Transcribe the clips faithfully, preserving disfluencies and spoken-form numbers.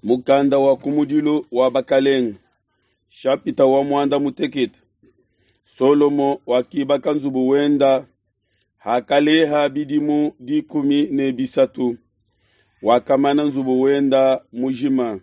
Mukanda wa kumudilo wa bakaleng. Shapita wa mwanda mutekete. Solomo wakiba kanzubu wenda. Hakaleha bidimu dikumi ne bisatu. Wakamana nzubu wenda mujima.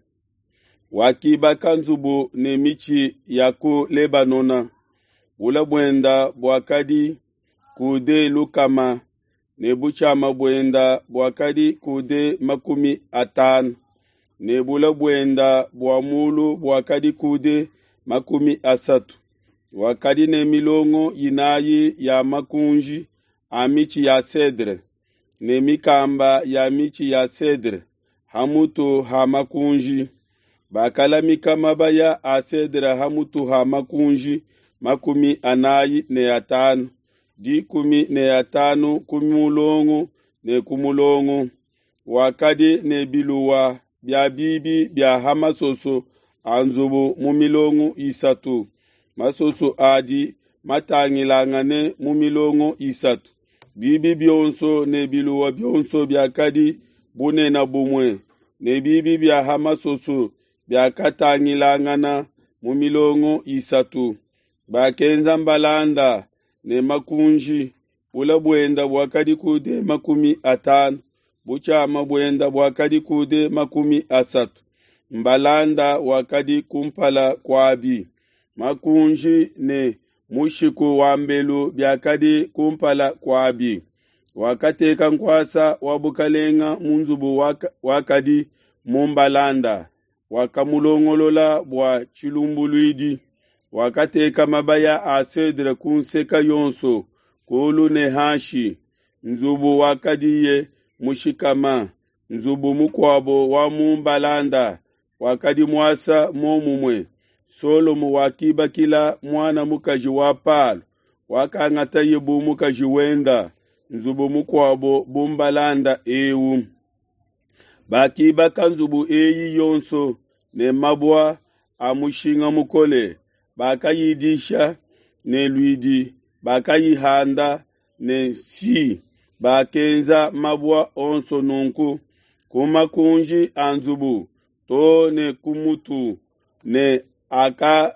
Wakiba kanzubu ne michi yaku Lebanona. Ula bwenda bwakadi kude lukama. Nebuchama bwenda bwakadi kude makumi atanu. Nebula bwenda bwamulu bwakadi kude makumi asatu. Wakadi ne milongo yinayi ya makunji amichi ya cedre. Ne mikamba ya michi ya cedre. Hamutu ha makunji. Bakala mikamabaya a cedre hamutu ha makunji makumi anayi ne atanu. Di kumi ne atanu kumulongo ne kumulongo. Wakadi ne biluwa bia bibi bia hamasoso anzubu mumilongo isatu. Masoso adi matangilangane mumilongo isatu. Bibi bionso ne biluwa bionso bia kadi bune na bumwe. Ne bibi bia hamasoso bia katangilangana mumilongo isatu. Bakenza mbalanda ne makunji. Ula bwenda bwakadi kude makumi atanu. Buchama bwenda bwakadi kude makumi asatu. Mbalanda wakadi kumpala kwabi. Makunji ne mushiku wambelu byakadi kumpala kwabi. Wakateka nkwasa wabukalenga munzubu waka, wakadi mumbalanda. Wakamulongolola bwa chilumbuluidi. Wakateka mabaya asedre kunseka yonso. Kulu ne hashi. Nzubu wakadiye mushikama. Nzubu mukwabo wa mumbalanda. Wakadi mwasa momumwe. Solomo wakiba kila mwana mukaji wapalo. Wakangata yebu mukaji wenda. Nzubu mukwabo bumbalanda ewu. Bakiba kanzubu eyi yonso. Ne mabwa amushinga mukole. Bakayidisha ne luidi. Bakayihanda ne si. Bakenza mabwa onso nunku. Kumakunji anzubu. To ne kumutu. Ne aka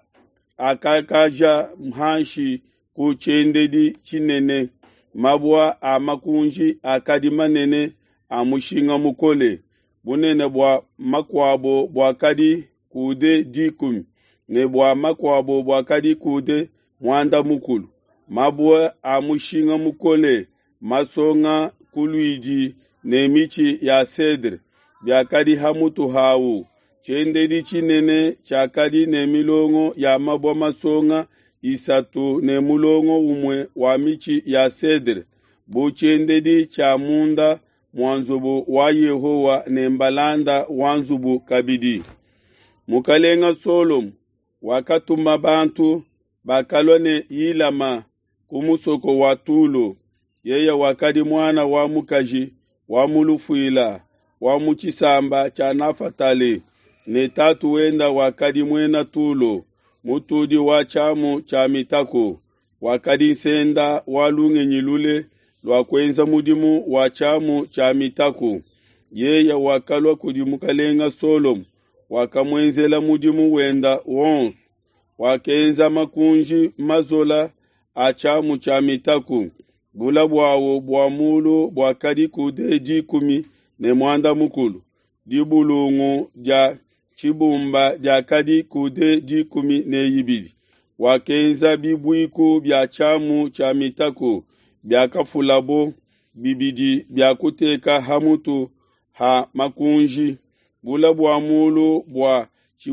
akakaja mhanshi kuchendedi chinene. Mabwa amakunji akadi manene amushinga mukole. Bunene bwa makwabo bwa kadi kude dikumi. Ne bwa makwabo bwa kadi kude mwanda mukulu. Mabwa amushinga mukole. Masonga kuluiji ne michi ya cedre. Biakadi hamutu hawu. Chendedi chinene chakadi ne milongo ya mabwa masonga isatu ne mulongo umwe wa michi ya cedre. Buchendedi cha munda mwanzubu wa Yehowa ne mbalanda wanzubu kabidi. Mukalenga Solomo wakatuma bantu bakalone yilama kumusoko wa Tulo. Yeye wakadi mwana wa mukaji wa mulufuila wa muchisamba cha Nafatali. Ne tatu wenda wakadi mwena Tulo. Mutudi wa chamu cha mitako. Wakadi nsenda walunge nyilule lwa kwenza mudimu wa chamu cha mitako. Yeye wakalwa kudimukalenga Solomo. Wakamwenzela mudimu wenda wonsu. Wakenza makunji mazola achamu cha mitako. Bula bwawo bwa mulu bwakadi kude dikumi ne mwanda mukulu. Dibulungu dia chibumba dia kadi kude dikumi ne yibili. Wakenza bibuiku bia chamu cha mitako. Bia kafulabo bibidi bia kuteka hamutu ha makunji. Bula bwa mulu bwa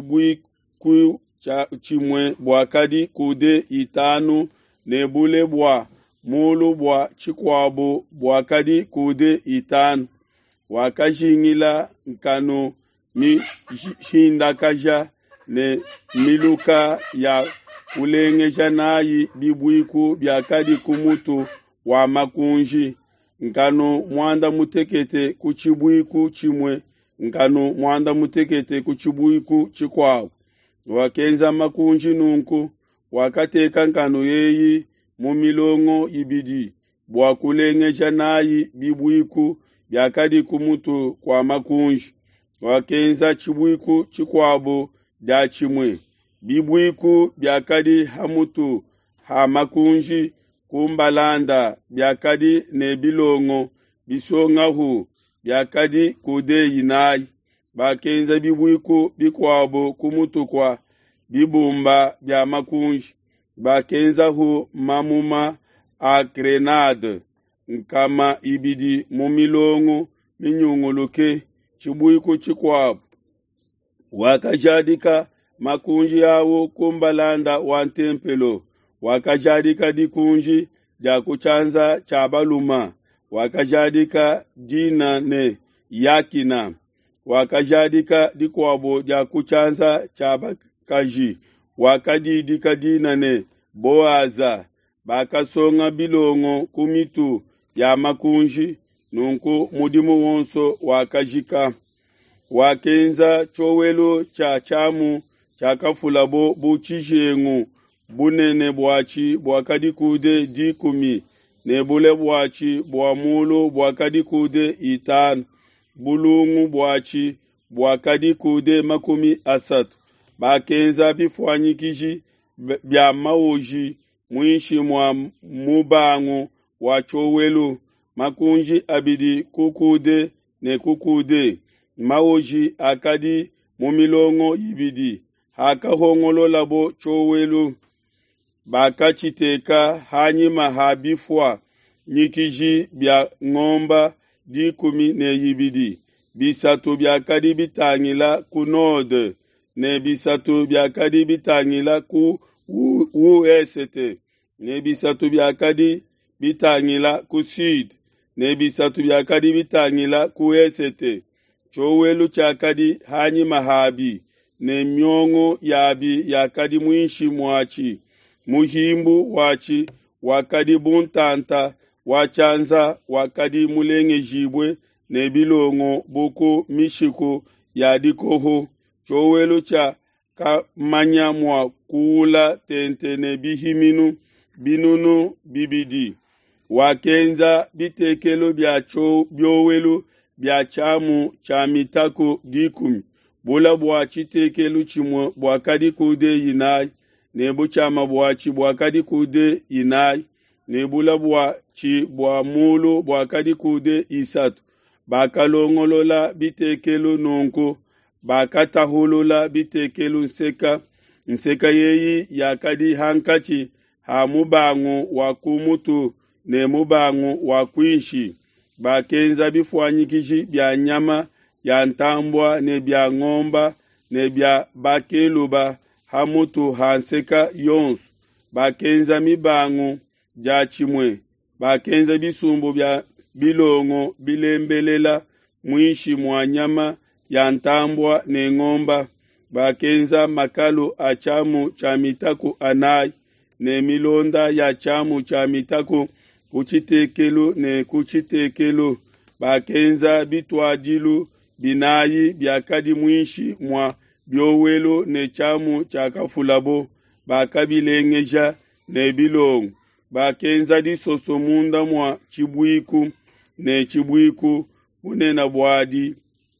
chibuiku cha chimwe bwakadi kude itanu ne bule bwa mulu bwa chikwabo bwakadi kude itanu. Wakajingila nkano mi shinda kaja ne miluka ya ulengeja nayi bibuiku biakadi kumutu wa makunji. Nkano mwanda mutekete kuchibuiku chimwe. Nkano mwanda mutekete kuchibuiku chikwabo. Wakenza makunji nunku. Wakateka nkano yeyi mumilongo ibidi. Bwakulengeja nayi bibuiku biakadi kumutu kwa makunji. wakenza chibuiku chikwabo da chimwe bibuiku byakadi hamutu ha makunji kumbalanda byakadi ne bilongo bisongahu byakadi kude yinai bakenza bibuiku bikwabo kumutukwa bibumba bya makunji bakenza hu mamuma a grenade nkama ibidi mumilongo minyunguluke chibuiku chikwabo wakajadika makunji yawo kumbalanda wa ntempelo wakajadika dikunji ja kuchanza cha baluma wakajadika dina ne yakina wakajadika dikwabo ja kuchanza cha bakaji wakadidika dina ne boaza bakasonga bilongo kumitu ya makunji nunku mudimu wonso wakajika wakenza chowelo cha chamu chakafulabo buchijengu bunene bwachi bwakadikude dikumi nebule bwachi bwamulo bwakadikude itanu bulungu bwachi bwakadikude makumi asatu bakenza bifwanyikiji bya maoji mwishi mwa mubangu wa chowelo makunji abidi kukude ne kukude maoji akadi mumilongo ibidi hakahongolo labo chowelo bakachiteka hanyima habifwa nyikiji bya ngomba dikumi ne ibidi bisatu byakadi bitangila ku node ne bisatu byakadi bitangila ku uest ne bisatu byakadi bitangila ku sud ne bisatu byakadi bitangila ku est chowelu chakadi hanyi mahabi ne myongo yabi yakadi mwinshi mwachi muhimbu wachi wakadi buntanta wachanza wakadi mulenge jibwe ne bilongo buku mishiko yadikoho chowelu cha kamanya mwa kuula tente ne bihiminu binunu bibidi wakenza bitekelo byacho byowelu bya chamu cha mitako dikumi bula bwachi tekelu chimwe bwakadi kude yinai nebu chama bwachi bwakadi kude yinai nebula bwachi bwa mulu bwakadi kude isatu bakalongolola bitekelu nonko bakataholola bitekelu nseka nseka yeyi yakadi hankachi ha mubangu wa kumutu ne mubangu wa kwinshi bakenza bifwanyikiji bya nyama ya ntambwa ne bya ngomba ne bya bakeluba hamutu hanseka yonsu bakenza mibangu ja chimwe bakenza bisumbu bya bilongo bilembelela mwishi mwa nyama ya ntambwa ne ngomba bakenza makalu a chamu cha mitaku anai ne milonda ya chamu cha mitaku kuchitekelo ne kuchitekelo bakenza bitwajilu binayi byakadi mwishi mwa byowelo ne chamu chakafulabo bakabilengeja ne bilongo bakenza disosomunda mwa chibwiku ne chibwiku unena bwadi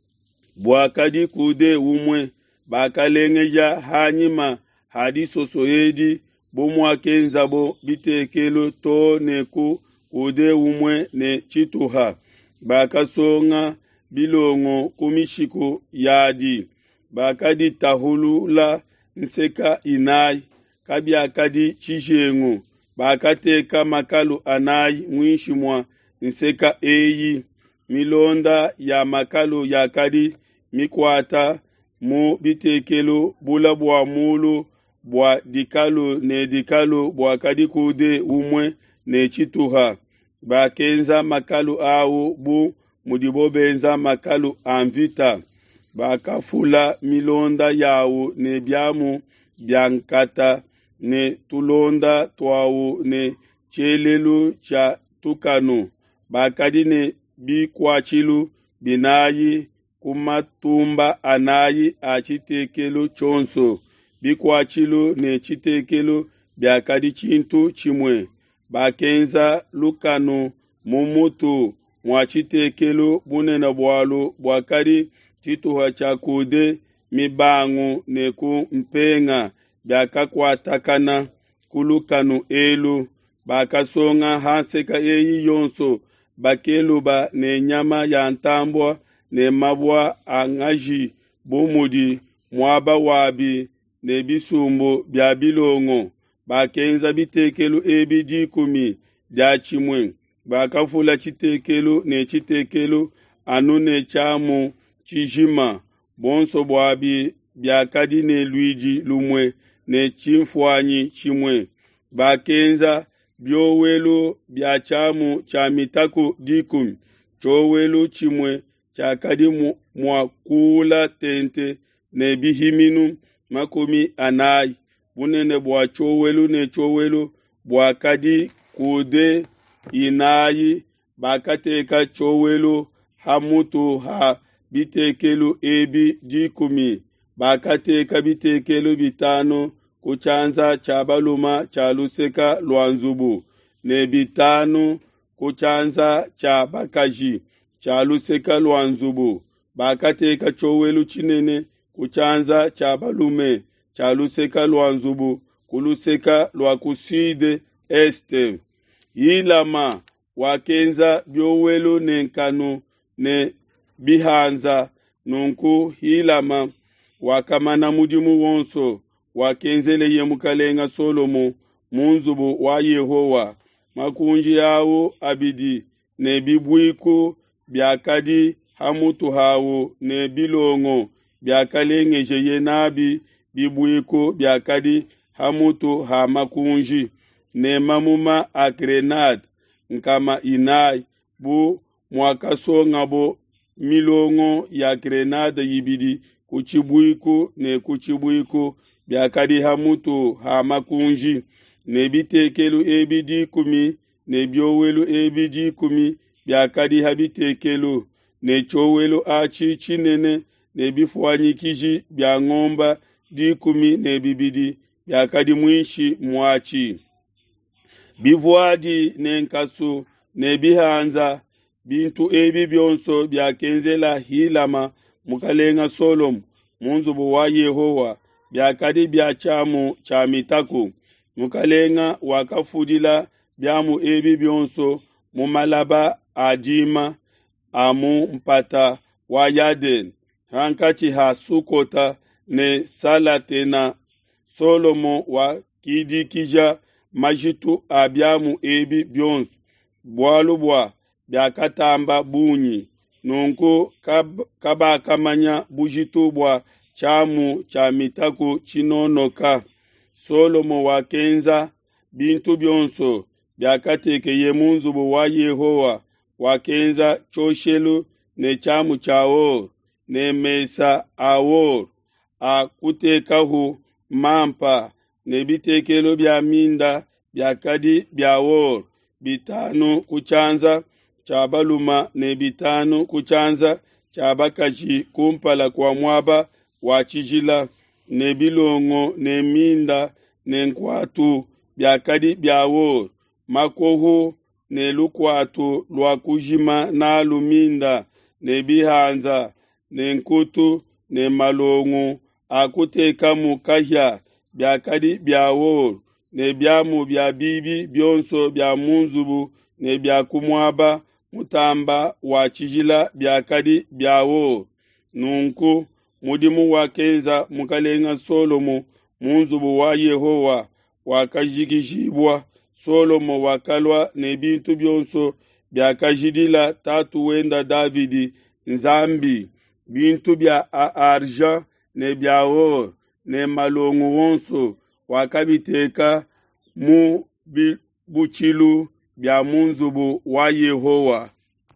bwakadi kude umwe bakalengeja hanyima hadisosoyedi bomwakenza bo bitekelo to neku kude umwe ne chituha bakasonga bilongo kumishiko yadi bakadi tahulula nseka inai kabyakadi chijengu bakateka makalu anai mwishi mwa nseka eyi milonda ya makalu yakadi mikwata mu bitekelo bula bwa mulu bwa dikalo ne dikalo bwa kadi kude umwe ne chituha bakenza makalu awo bu mudibobenza makalu anvita bakafula milonda yawo ne byamu byankata ne tulonda twawo ne chelelu cha tukano bakadi ne bikwachilu binayi kumatumba anayi achitekelo chonso bikwachilu ne chitekelo byakadi chintu chimwe bakenza lukano mumutu mwachitekelo bunena bwalo bwakadi chituha cha kude mibangu neku mpenga byakakwatakana kulukanu elu bakasonga hanseka eyi yonso bakeluba ne nyama ya ntambwa ne mabwa angaji bumudi mwaba wabi ne bisumbu bya bilongo bakenza bitekelu ebi dikumi bya chimwe bakafula chitekelu ne chitekelu anu ne chamu chijima bonso bwabi byakadi ne luiji lumwe ne chimfwanyi chimwe bakenza byowelu bya chamu cha mitaku dikumi chowelu chimwe chakadi mwakula tente ne bihiminu makumi anayi bunene bwa chowelu ne chowelu bwakadi kude inayi bakateka chowelu hamutu ha bitekelu ebi dikumi bakateka bitekelu bitano kuchanza cha baluma cha luseka lwanzubu ne bitano kuchanza cha bakaji cha luseka lwanzubu bakateka chowelu chinene kuchanza cha balume cha luseka lwanzubu kuluseka lwakuside este yilama wakenza byowelu nenkanu ne bihanza nunku hilama wakamana mudimu wonso wakenzele ye mukalenga Solomo munzubu wa Yehowa makunji yawo abidi ne bibwiku byakadi hamutu hawo ne bilongo byakalengeje yenabi bibwiku byakadi hamutu ha makunji ne mamuma akrenad nkama inai bu mwakasonga bo milongo ya grenade yibidi kuchibwiku ne kuchibwiku byakadi hamutu ha makunji ne bitekelu ebidi kumi ne byowelu ebidi kumi byakadi habitekelu ne chowelu achi chinene ne bifwanyikiji bya ngomba dikumi ne bibidi byakadi mwishi mwachi bivwadi ne nkasu ne bihanza bintu ebi byonso byakenzela hilama mukalenga Solomo munzubu wa Yehowa byakadi byachamu cha mitaku mukalenga wakafudila byamu ebi byonso mumalaba ajima amu mpata wa Yaden hankati ha Sukota ne Salatena Solomo wa kidikija majitu abyamu ebi byonso bwalubwa byakatamba bunyi nunku kab, kaba kamanya bujitubwa chamu cha mitaku chinonoka Solomo wakenza bintu byonso byakatekeye munzubu wa Yehowa wakenza choshelu ne chamu chawo ne mesa awo akutekahu mampa ne bitekelo bya minda byakadi byawo bitano kuchanza cha baluma ne bitano kuchanza cha bakaji kumpala kwa mwaba wa chijila ne bilongo ne minda ne nkwatu byakadi byawo makoho ne lukwatu lwa kujima na luminda ne bihanza ne nkutu ne malongo akuteka mukahya byakadi byawo ne byamu bya bibi byonso bya munzubu ne bya kumwaba mutamba wa chijila byakadi byawo nunku mudimu wakenza mukalenga Solomo munzubu wa Yehowa wakajigishibwa Solomo wakalwa ne bintu byonso byakajidila tatu wenda Davidi nzambi bintu bya argent ne bya or ne malongo wonso wakabiteka mu buchilu bya munzubu wa Yehowa.